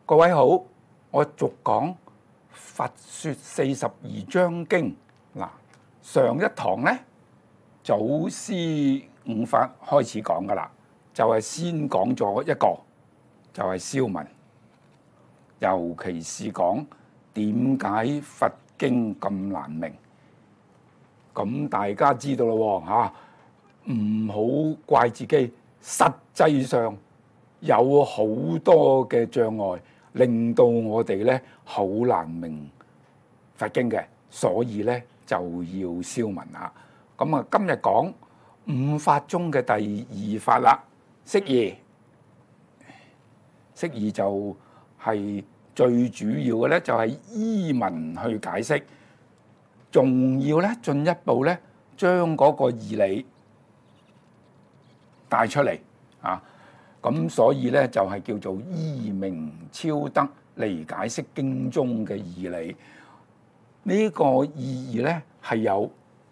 各位好，我續講《佛說42章經》嗱。上一堂呢，祖師五法開始講噶啦，就係先講咗一個，就係消文，尤其是講點解佛經咁難明。咁大家知道咯嚇，唔好怪自己，實際上有好多嘅障礙，令到我哋咧好難明佛經嘅，所以咧就要消文啦。咁啊，今日講五法中嘅第二法啦，釋義。釋義就係最主要嘅咧，就係依文去解釋，仲要咧進一步咧將嗰個義理帶出嚟啊！咁所以咧就係叫做依明超德嚟解釋經中嘅義理。呢個意義咧係有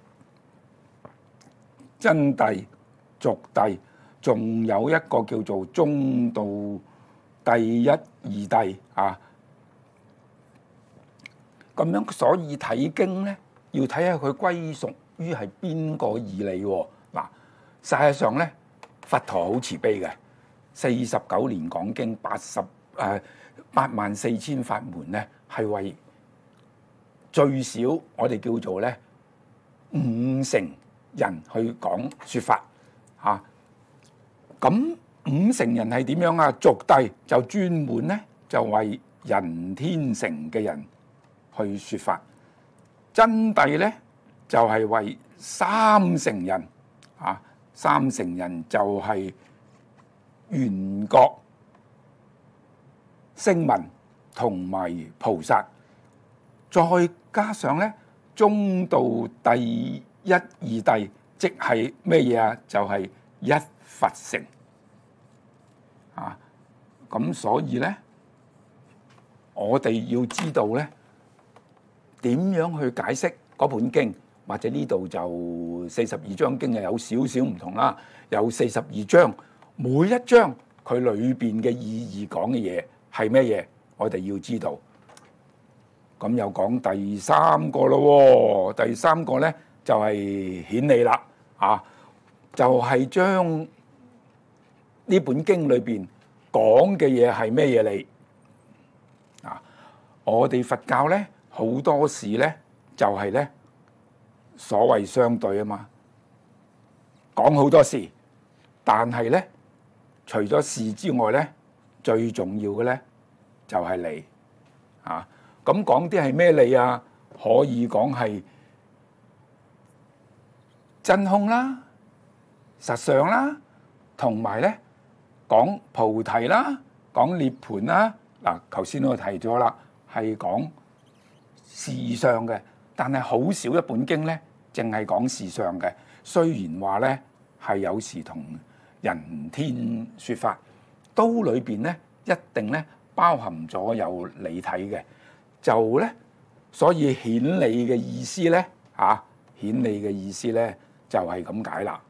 真諦、俗諦，仲有一個叫做中道第一義諦啊。咁樣所以睇經咧，要睇下佢歸屬於係邊個義理喎。嗱，實際上咧，佛陀好慈悲嘅，49年講經，84000法門咧，係為最少我哋叫做咧5成人去講說法嚇。咁5成人係點樣啊？俗諦就專門咧就為人天乘嘅人去說法，真諦咧就係為3成人啊，3成人就係緣覺、聲聞同埋菩薩，再加上咧中道第一義諦，即係咩嘢啊？就係一佛乘啊！咁所以咧，我哋要知道咧點樣去解釋嗰本經，或者呢度就42章經有少少唔同啦，有42章，每一章佢裏邊嘅意義講嘅嘢係咩嘢，我哋要知道。咁又講第三個咯，第三個咧就係顯理啦，啊，就係將呢本經裏邊講嘅嘢係咩嘢理啊？我哋佛教咧好多時咧就係咧所謂相對啊嘛，講好多事，但係咧除咗事之外咧，最重要嘅咧就係理啊。咁講啲係咩理啊？可以講係真空啦、實相啦，同埋咧講菩提啦、講涅槃啦。嗱，頭先我提咗啦，係講事相嘅，但係好少一本經咧，淨係講事相嘅。雖然話咧係有時同人天說法，都裏邊咧一定咧包含咗有理體嘅。就咧，所以顯理嘅意思咧，顯理嘅意思咧就係咁解啦。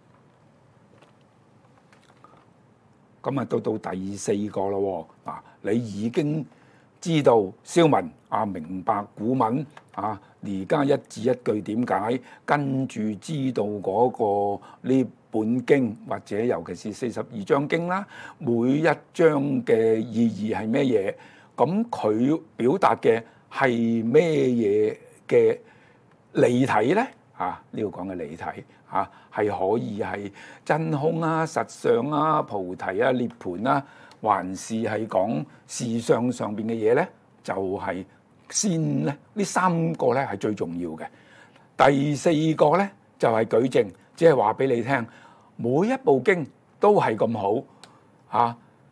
咁啊，到第4個咯喎，你已經知道消文明白古文而家一字一句點解，跟住知道嗰個呢本經或者尤其是42章經啦，每一章嘅意義係咩嘢？咁佢表達嘅係咩嘢嘅理體咧？呢度講嘅理體係可以係真空啊、實相啊、菩提啊、涅槃啊，還是係講事相上邊嘅嘢咧？就係先咧，呢3個咧係最重要嘅。第4個咧就係舉證，即係話俾你聽，每一部經都係咁好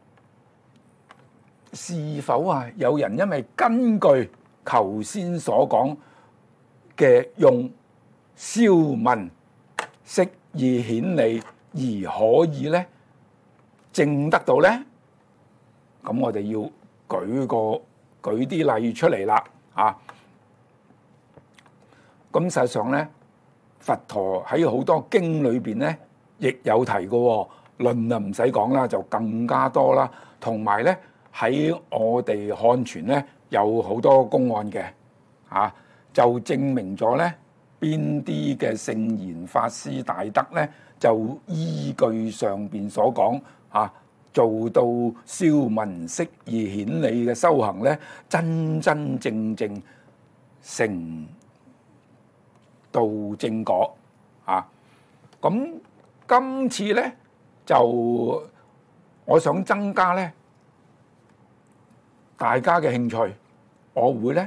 是否有人因為根據頭先所講嘅用消文釋義顯理而可以咧證得到咧？咁我哋要舉啲例出嚟啦咁實際上咧，佛陀喺好多經裏邊咧，亦有提過，論唔使講啦，就更加多啦。同埋咧喺我哋漢傳咧有好多公案嘅，就證明咗咧邊啲嘅聖賢法師大德咧，就依據上邊所講做到消文釋義顯理嘅修行咧，真真正正成道正果咁今次咧就我想增加咧大家嘅興趣，我會咧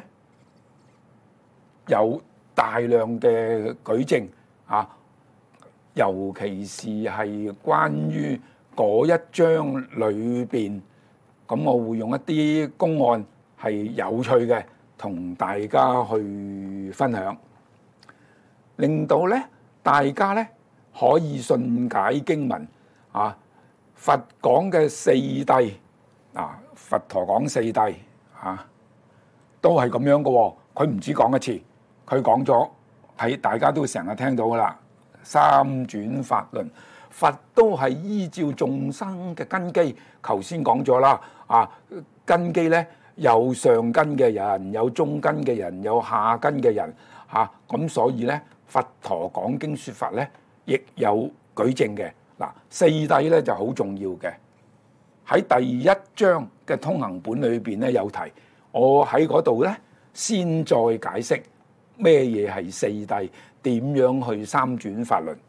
有大量嘅舉證尤其是係關於嗰一章裏邊，咁我會用一啲公案係有趣嘅，同大家去分享，令到咧大家咧可以信解經文佛講嘅四諦佛陀講四諦都係咁樣嘅喎，佢唔止講一次，佢講咗係大家都成日聽到噶啦。三轉法輪，佛都係依照眾生嘅根基，頭先講咗啦根基咧有上根嘅人，有中根嘅人，有下根嘅人咁所以咧佛陀講經說法咧亦有舉證嘅。四諦咧就好重要嘅，喺第一章嘅通行本裏邊咧有提，我喺嗰度咧先再解釋咩嘢係四諦，點樣去三轉法輪。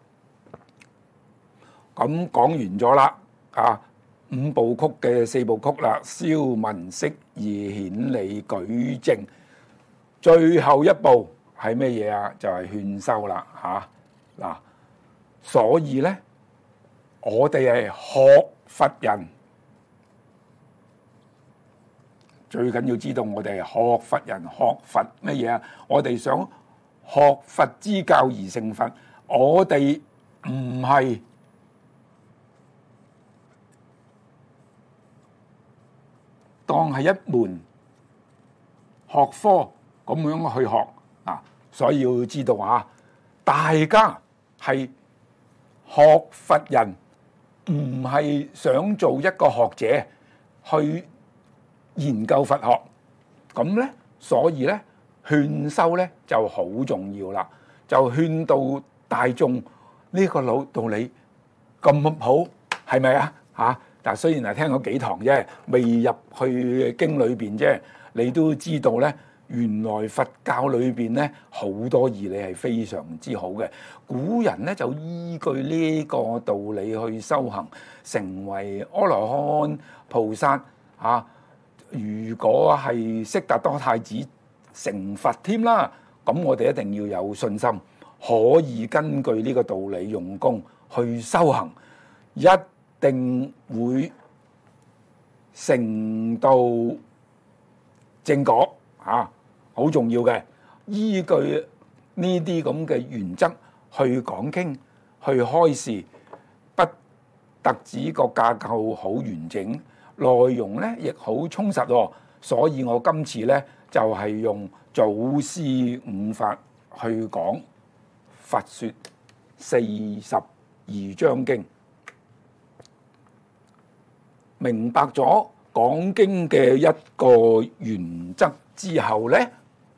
咁講完咗啦五部曲嘅四部曲啦，消文釋義顯理舉證，最後一步係咩嘢就係勸修啦所以咧我哋係學佛人，最緊要知道我哋係學佛人，學佛乜嘢我哋想學佛之教而成佛，我哋唔係當係一門學科咁樣去學所以要知道大家係學佛人，唔係想做一個學者去研究佛學，咁咧所以咧勸修咧就好重要啦，就勸導大眾呢個道理咁好，係咪但雖然係聽咗幾堂啫，未入去經裏邊啫，你都知道咧，原來佛教裏邊咧好多義理係非常之好嘅。古人咧就依據呢個道理去修行，成為阿羅漢、菩薩如果係悉達多太子成佛添啦，咁我哋一定要有信心，可以根據呢個道理用功去修行，一定會成道正果好重要嘅。依據呢啲咁嘅原則去講經、去開示，不特止個架構好完整，內容咧亦好充實所以我今次咧就係用祖師五法去講佛說42章經。明白咗講經嘅一個原則之後咧，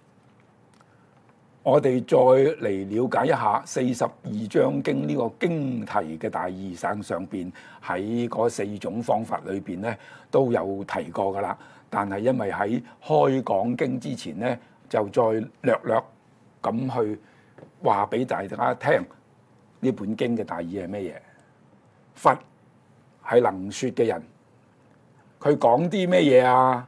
我哋再嚟了解一下42章經呢個經題嘅大義。上邊喺嗰4種方法裏邊咧都有提過噶啦，但係因為喺開講經之前咧，就再略略咁去話俾大家聽呢本經嘅大義係咩嘢。佛係能說嘅人，佢講啲咩嘢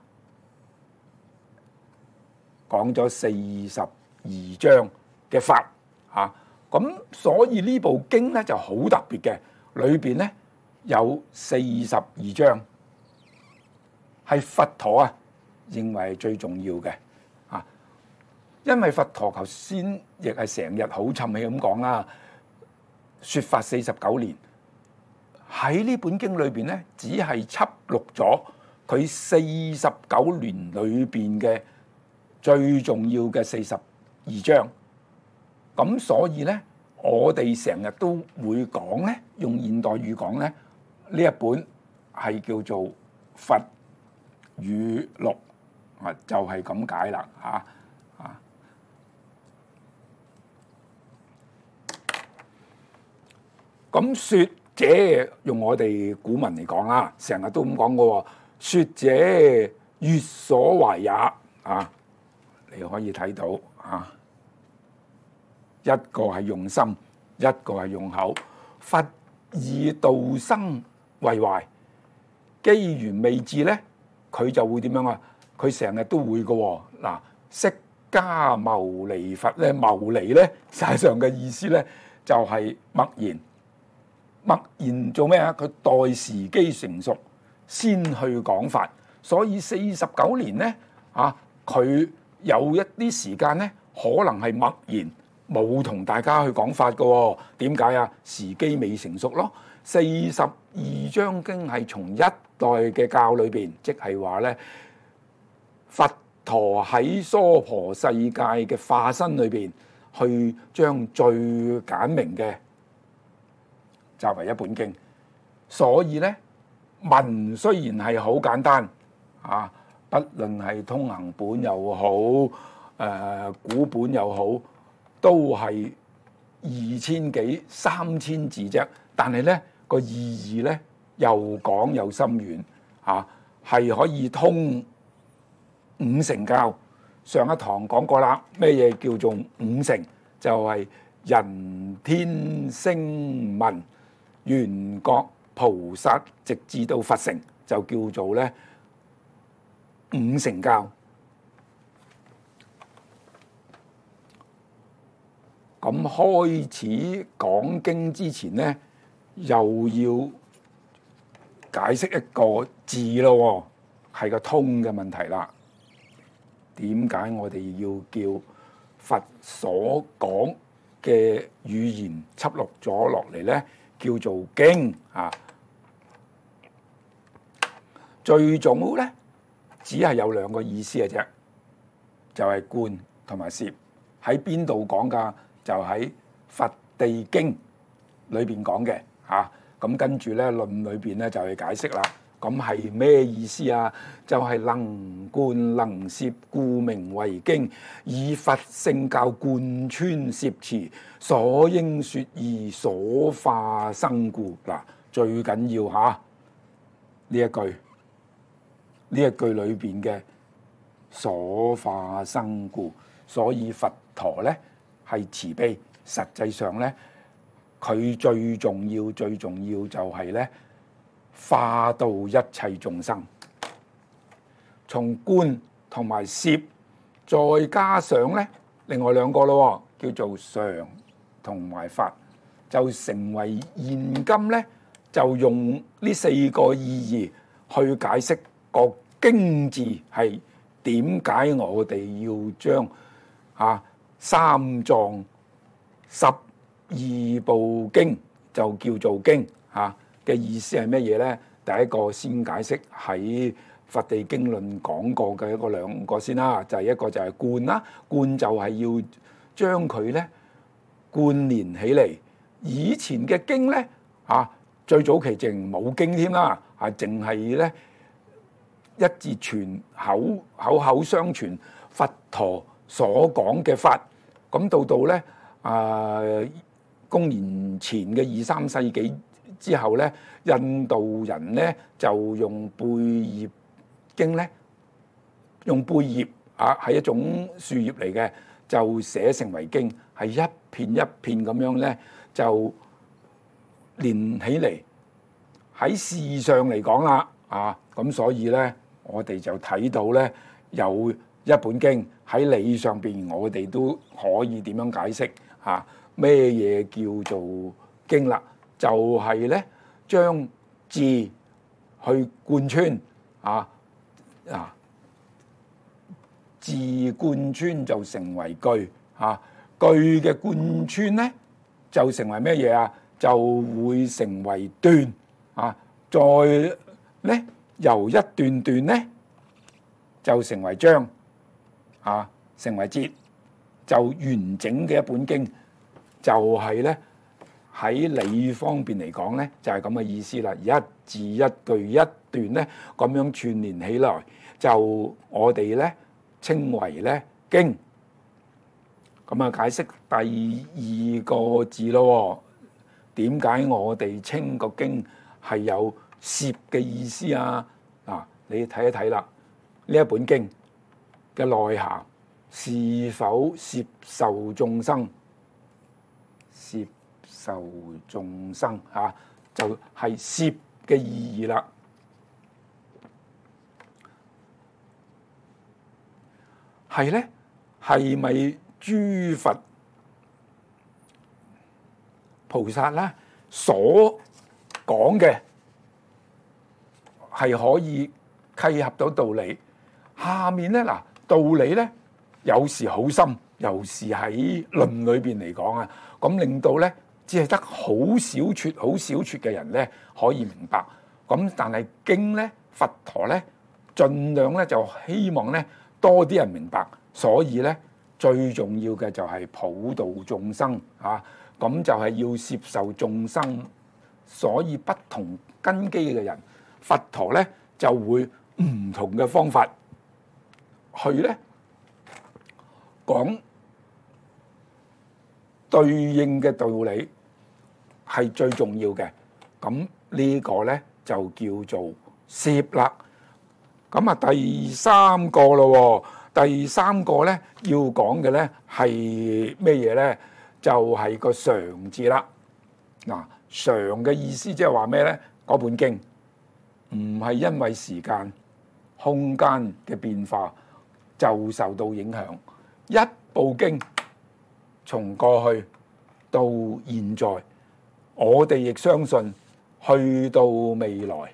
講咗42章嘅法咁所以呢部經咧就好特別嘅，裏邊咧有42章係佛陀認為係最重要嘅因為佛陀頭先亦係成日好沉氣咁講啦，說法49年。喺呢本經裏邊咧，只係輯錄咗佢49年裏邊嘅最重要嘅42章。咁所以咧，我哋成日都會講咧，用現代語講咧，呢一本係叫做佛語錄啊，就係咁解啦嚇啊！咁說者用我哋古文嚟講啦，成日都咁講嘅喎，說者悅所懷也啊！你可以睇到啊，一個係用心，一個係用口。佛以道生為懷，機緣未至咧，佢就會點樣啊？佢成日都會嘅喎。嗱，釋迦牟尼佛咧，牟尼咧，實際上嘅意思咧就係默然。默然做咩啊？佢待時機成熟先去講法，所以49年咧啊，佢有一啲時間咧，可能係默然冇同大家去講法嘅喎。點解啊？時機未成熟咯。42章經係從一代嘅教裏邊，即係話咧，佛陀喺娑婆世界嘅化身裏邊，去將最簡明嘅集為一本經。所以咧，文雖然係好簡單啊，不論係通行本又好，古本又好，都係2000幾3000字啫。但係咧，個意義咧又廣又深遠啊，係可以通五乘教。上一堂講過啦，咩嘢叫做五乘？就係人天聲聞緣覺菩薩，直至到佛乘，就叫做咧五乘教。咁開始講經之前咧，又要解釋一個字咯，係個通嘅問題啦。點解我哋要叫佛所講嘅語言輯錄咗落嚟咧，叫做經啊？最早咧，只係有兩個意思嘅啫，就係觀同埋攝。喺邊度講㗎？就喺《佛地經》裏邊講嘅嚇。咁跟住咧，論裏邊咧就去解釋啦。咁係咩意思啊？就係能觀能攝，故名為經。以佛聖教貫穿攝持，所應說義，所化生故。嗱，最緊要嚇呢一句，呢一句裏邊嘅所化生故。所以佛陀咧係慈悲，實際上咧佢最重要就係咧化度一切眾生。從觀同埋攝，再加上咧另外兩個咯，叫做常同埋法，就成為現今咧就用呢四個意義去解釋個經字係點解我哋要將三藏12部經就叫做經嘅意思係乜嘢咧？第一個先解釋喺《佛地經論》講過嘅兩個先啦，就係一個就係觀啦，觀就係要將佢咧貫連起嚟。以前嘅經咧最早期淨冇經添啦，淨係咧一字傳口相傳佛陀所講嘅法。咁到咧公元前嘅2、3世紀之後咧，印度人咧就用貝葉經咧，用貝葉係一種樹葉嚟嘅，就寫成為經，係一片一片咁樣咧就連起嚟。喺事上嚟講啦，咁所以咧我哋就睇到咧有一本經，喺理上邊我哋都可以點樣解釋咩嘢叫做經啦？就係咧將字去貫穿字貫穿就成為句，句嘅貫穿咧就成為咩嘢啊？就會成為段，再咧由一段段咧就成為章，成為節，就完整嘅一本經。就係咧喺理方面嚟講咧，就係咁嘅意思啦。一字一句一段咧咁樣串連起來， 就我哋咧稱為咧經。咁啊，解釋第二個字咯。點解我哋稱個經係有攝嘅意思啊？嗱，你睇一睇啦，呢一本經嘅內涵是否攝受眾生？攝受眾生嚇，就係攝嘅意義啦。係咧，係咪諸佛菩薩咧所講嘅係可以契合到道理？下面咧嗱，道理咧有時好深，有時喺論裏邊嚟講啊，咁令到咧只係得好少撮嘅人咧可以明白。咁但係經咧，佛陀咧盡量咧就希望咧多啲人明白，所以咧最重要嘅就係普度眾生啊！咁就係要攝受眾生，所以不同根基嘅人，佛陀咧就會唔同嘅方法去咧講對應嘅道理，係最重要嘅。咁呢個咧就叫做攝啦。咁啊，第三個咯，第三個咧要講嘅咧係咩嘢咧？就係個常字啦。嗱，常嘅意思即係話咩咧？嗰本經唔係因為時間、空間嘅變化就受到影響。一部經從過去到現在，我哋亦相信去到未來，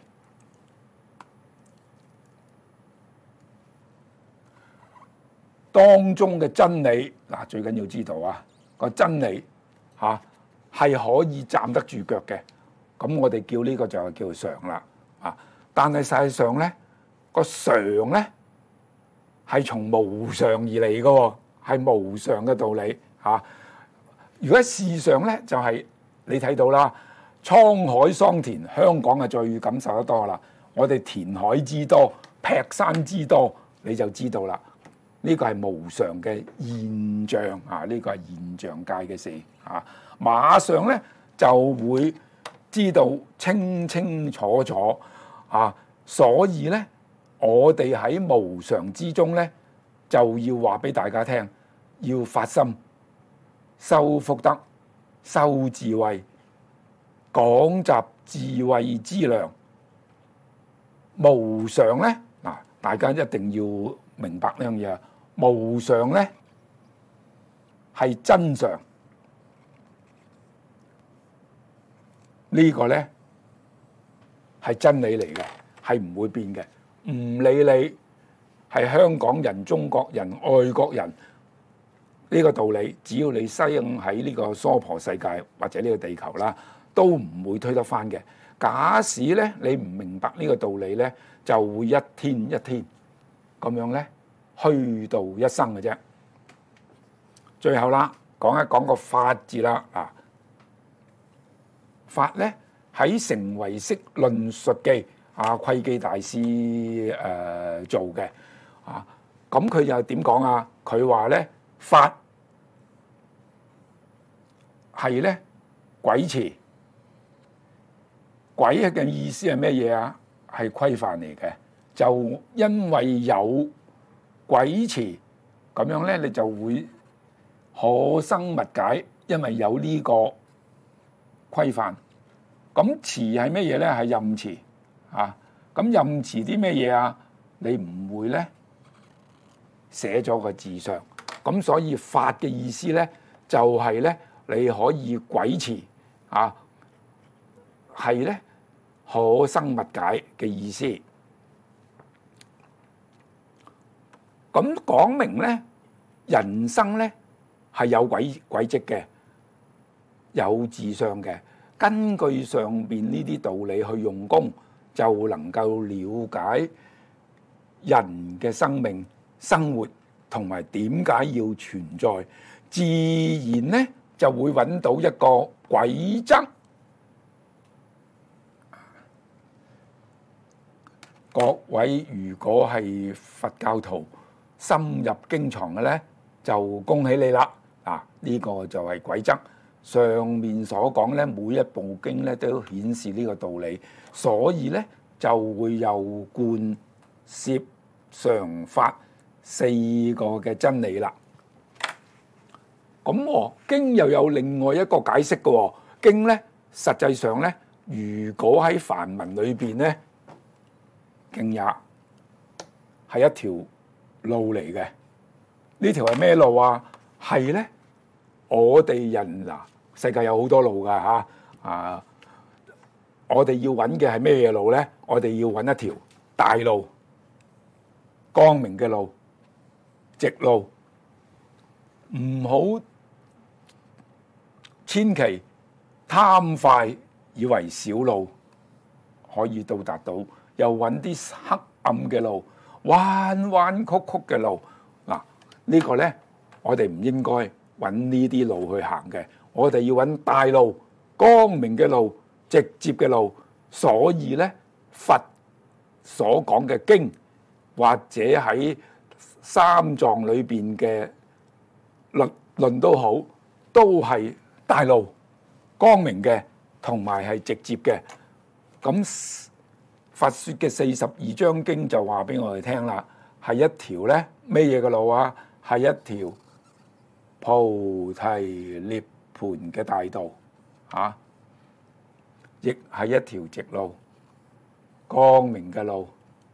當中嘅真理嗱，最緊要知道啊，個真理嚇係可以站得住腳嘅。咁我哋叫呢個就係叫常啦啊。但係實際上咧，個常咧係從無常而嚟嘅，係無常嘅道理嚇。如果事上咧，就係你睇到啦，滄海桑田，香港係最感受得多啦。我哋填海之多，劈山之多，你就知道啦。呢個係無常嘅現象啊！呢個係現象界嘅事啊，馬上咧就會知道清清楚楚啊！所以咧，我哋喺無常之中咧，就要話俾大家聽，要發心、修福德、修智慧、廣集智慧之糧。無常咧嗱，大家一定要明白呢樣嘢。無常咧係真常，呢個咧係真理嚟嘅，係唔會變嘅。唔理你係香港人、中國人、外國人，呢個道理，只要你生喺呢個娑婆世界或者呢個地球啦，都唔會推得翻嘅。假使咧你唔明白呢個道理咧，就會一天一天咁樣咧虛度一生嘅啫。最後啦，講一講個法字啦。啊，法咧喺《成唯識論述記》窺基大師做嘅啊。咁佢又點講啊？佢話咧法係咧軌持，軌嘅意思係咩嘢啊？係規範嚟嘅。就因為有軌持咁樣咧，你就會可生勿解，因為有呢個規範。咁持係咩嘢咧？係任持啊。咁任持啲咩嘢啊？你唔會咧寫咗個字上。咁所以法嘅意思咧，就係咧你可以軌持啊，係咧可生勿解嘅意思。咁講明咧，人生咧係有軌跡嘅，有志向嘅。根據上邊呢啲道理去用功，就能夠了解人嘅生命、生活同埋點解要存在，自然咧就會揾到一個軌則。 各位如果係佛教徒深入經藏嘅呢，就恭喜你啦！呢個就係軌則。上面所講呢，每一部經呢都顯示呢個道理，所以呢就會有觀、攝、常、法四個嘅真理啦。咁經又有另外一個解釋嘅。經呢實際上呢，如果喺梵文裏邊呢，經也係一條路嚟嘅。呢條係咩路啊？係呢，我哋人世界有好多路噶我哋要揾嘅係咩嘢路呢？我哋要揾一條大路、光明嘅路、直路，唔好千祈貪快以為小路可以到達到，又揾啲黑暗嘅路、彎彎曲曲嘅路。呢個呢，我哋唔應該揾呢啲路去行嘅，我哋要揾大路、光明嘅路、直接嘅路。所以呢，佛所講嘅經或者喺三藏裏邊嘅論都好，都係大路、光明嘅，同埋係直接嘅。咁佛說嘅42章經就話俾我哋聽啦，係一條呢咩嘢嘅路啊？係一條菩提涅槃嘅大道亦係一條直路、光明嘅路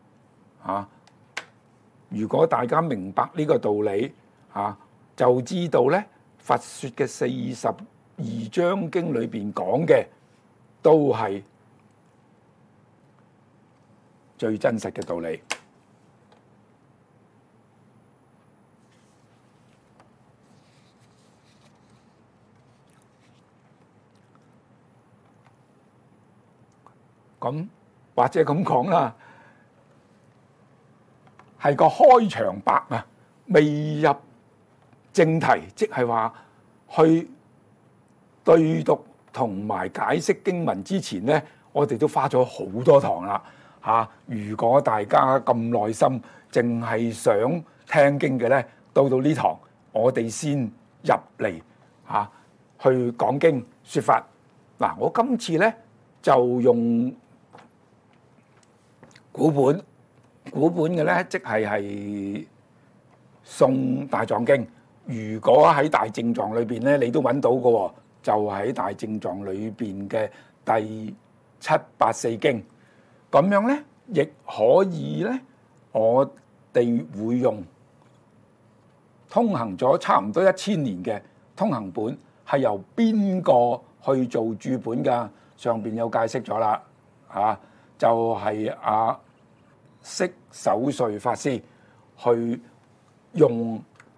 如果大家明白呢個道理就知道呢，佛說嘅42章經裏邊講嘅都係最真實嘅道理。咁或者咁講啦，係個開場白未入正題，即係話去對讀同埋解釋經文之前呢，我哋都花咗好多堂啦如果大家咁耐心，淨係想聽經嘅呢，到呢堂我哋先入嚟去講經說法。我今次呢，就用古本嘅咧，即係宋大藏經。如果喺大正藏裏邊咧，你都揾到嘅，就喺大正藏裏邊嘅第784經。咁樣咧，亦可以咧，我哋會用通行咗差唔多1000年嘅通行本，係由邊個去做注本㗎？上邊有解釋咗啦，就係釋守瑞法師去用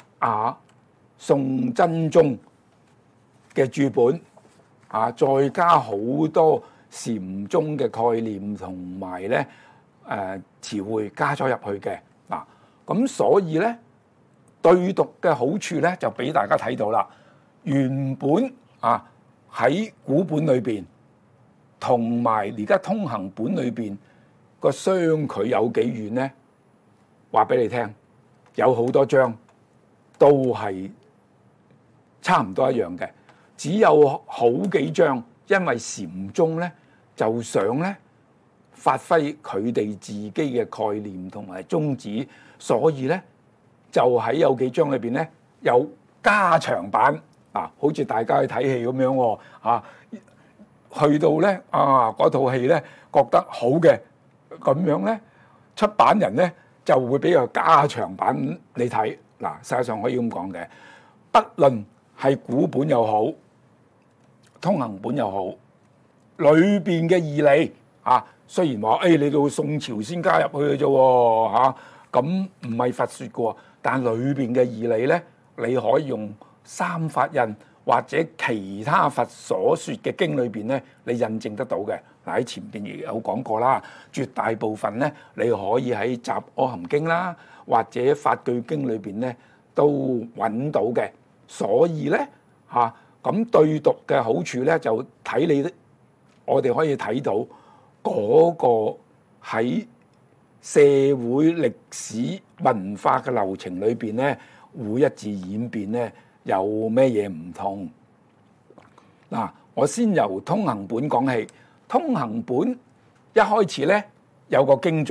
宋真宗嘅注本再加好多禪宗嘅概念同埋咧詞彙加咗入去嘅咁所以咧對讀嘅好處咧就俾大家睇到啦。原本喺古本裏邊同埋而家通行本裏邊個相距有幾遠呢？話俾你聽，有好多章都係差唔多一樣嘅，只有好幾章，因為禪宗咧就想咧發揮佢哋自己嘅概念同埋宗旨，所以咧就喺有幾章裏邊咧有加長版好似大家去睇戲咁樣去到咧嗰套戲咧覺得好嘅。咁樣咧，出版人咧就會俾個加長版你睇。實際上可以咁講嘅，不論係古本又好，通行本又好，裏邊嘅義理雖然話你到宋朝先加入去嘅啫咁唔係佛說嘅，但裏邊嘅義理咧，你可以用三法印或者其他佛所說嘅經裏邊咧，你印證得到嘅。喺前邊亦有講過啦，絕大部分咧，你可以喺《雜阿含經》啦，或者《法句經》裏邊咧都揾到嘅。所以咧咁對讀嘅好處咧，就睇我哋可以睇到嗰個喺社會歷史文化嘅流程裏邊咧，會一直演變咧，有咩嘢唔同？嗱，我先由通行本講起。通行本一開始咧有個經序，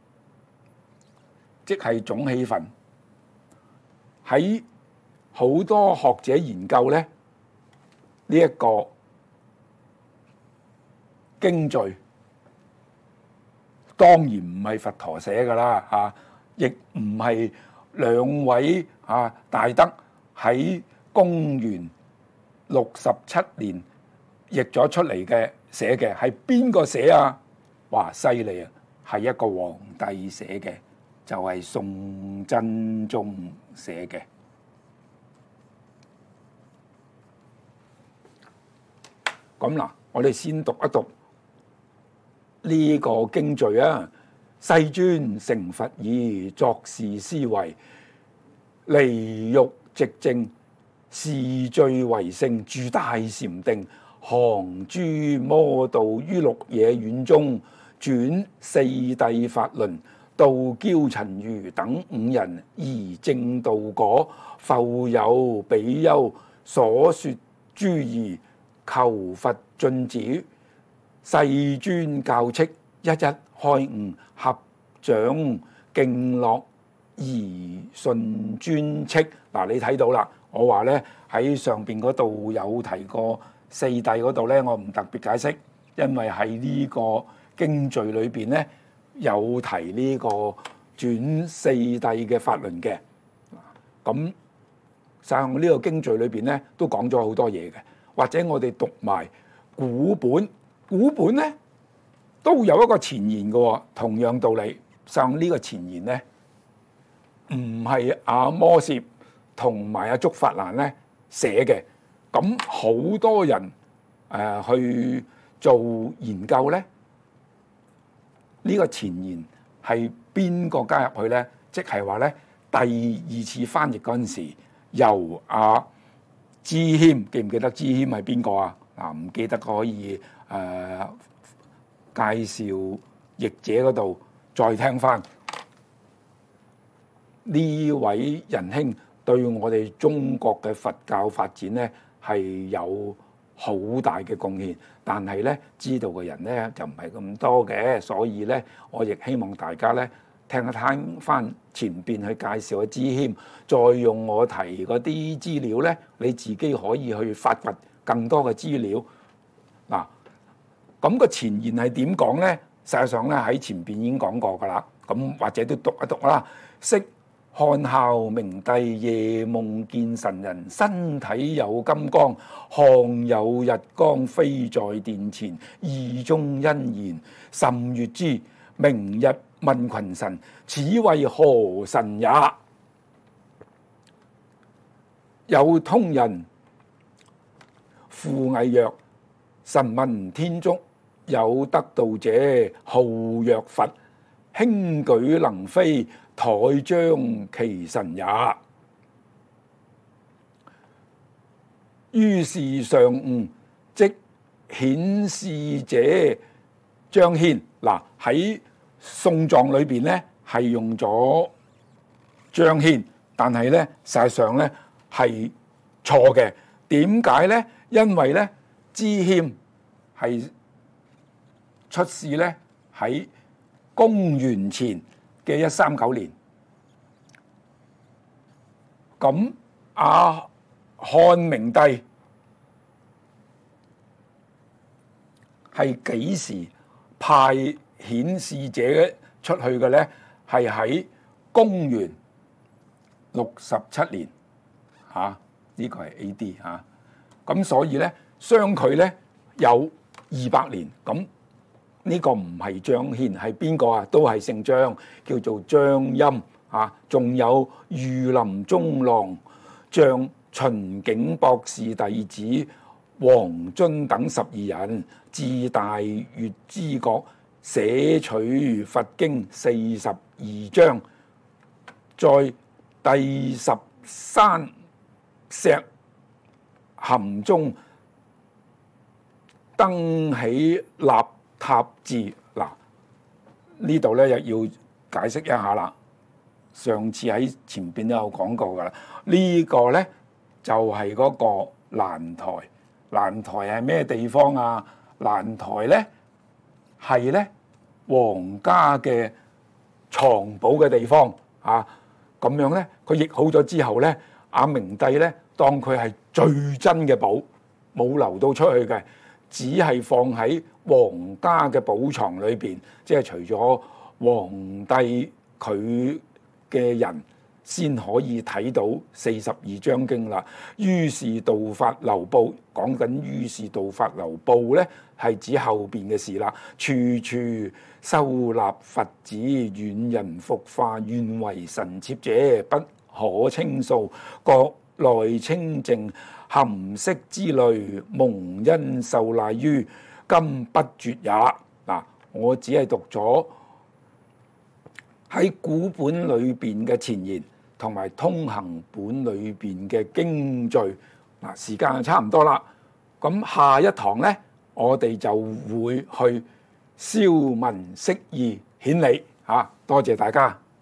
即係總起份。喺好多學者研究咧，呢一個經序當然唔係佛陀寫㗎啦，嚇，亦唔係兩位大德喺公元67年譯咗出嚟嘅寫嘅，係邊個寫啊？哇，犀利啊！係一個皇帝寫嘅，就係宋真宗寫嘅。咁嗱，我哋先讀一讀呢個經序啊。世尊成佛已，作是思維，離欲寂靜，是最為勝，住大禪定，降諸魔道於鹿野苑中，轉四諦法輪，度憍陳如等五人，而證道果。復有比丘所說諸義，求佛進止，世尊教敕，一一開悟，合掌敬樂而順尊敕。嗱，你睇到啦，我話咧喺上邊嗰度有提過四諦嗰度咧，我唔特別解釋，因為喺呢個經序裏邊咧有提呢個轉四諦嘅法輪嘅。咁實際上呢個經序裏邊咧都講咗好多嘢嘅，或者我哋讀埋古本，古本咧都有一個前言嘅，同樣道理。上呢個前言咧唔係阿摩攝同埋阿竺法蘭咧寫嘅，咁好多人去做研究咧，呢個前言係邊個加入去咧？即係話咧第二次翻譯嗰陣時，由阿支謙，記唔記得支謙係邊個啊？嗱，唔記得可以介紹譯者嗰度再聽翻。呢位仁兄對我哋中國嘅佛教發展咧係有好大嘅貢獻，但係咧知道嘅人咧就唔係咁多嘅，所以咧我亦希望大家咧聽一聽翻前邊去介紹阿支謙，再用我提嗰啲資料咧，你自己可以去發掘更多嘅資料。嗱，咁個前言係點講咧？實際上咧喺前邊已經講過噶啦，咁或者都讀一讀啦。昔漢孝明帝夜夢見神人，身體有金剛，項有日光飛在殿前，意中欣然，甚悅之。明日問群臣，此為何神也？有通人附詣曰：臣聞天竺有得道者，號曰佛，輕舉能飛，台將其神也。於是上悟，即顯示者張騫。嗱，喺宋藏裏邊咧係用咗張騫，但係咧實際上咧係錯嘅。點解咧？因為咧支謙係出世咧喺公元前嘅139年。咁阿漢明帝係幾時派顯示者出去嘅咧？係喺公元67年，呢個係 A.D. 咁所以咧相距咧有200年。咁呢個唔係張騫，係邊個啊？都係姓張，叫做張歆。仲有御林中郎將秦景博士弟子王遵等12人，至大月支國，寫取佛經42章，在第13石函中登起立塔寺。嗱，呢度咧又要解釋一下啦。上次喺前邊都有講過噶啦，呢個呢，就係嗰個蘭台。蘭台係咩地方啊？蘭台呢，係呢皇家嘅藏寶嘅地方啊。咁樣呢，佢譯好咗之後呢，阿明帝呢，當佢係最珍嘅寶，冇流到出去嘅，只係放喺皇家嘅寶藏裏邊，即係除咗皇帝佢嘅人先可以睇到42章經啦。於是道法流布，講緊於是道法流布呢，係指後邊嘅事啦。處處收納佛子，遠人復化，願為神設者，不可稱數。國內清淨，含識之類，蒙恩受賴於今不絕也。嗱，我只係讀咗喺古本裏邊嘅前言，同埋通行本裏邊嘅經序。嗱，時間就差唔多啦。咁下一堂呢，我哋就會去消文釋義顯理嚇。多謝大家。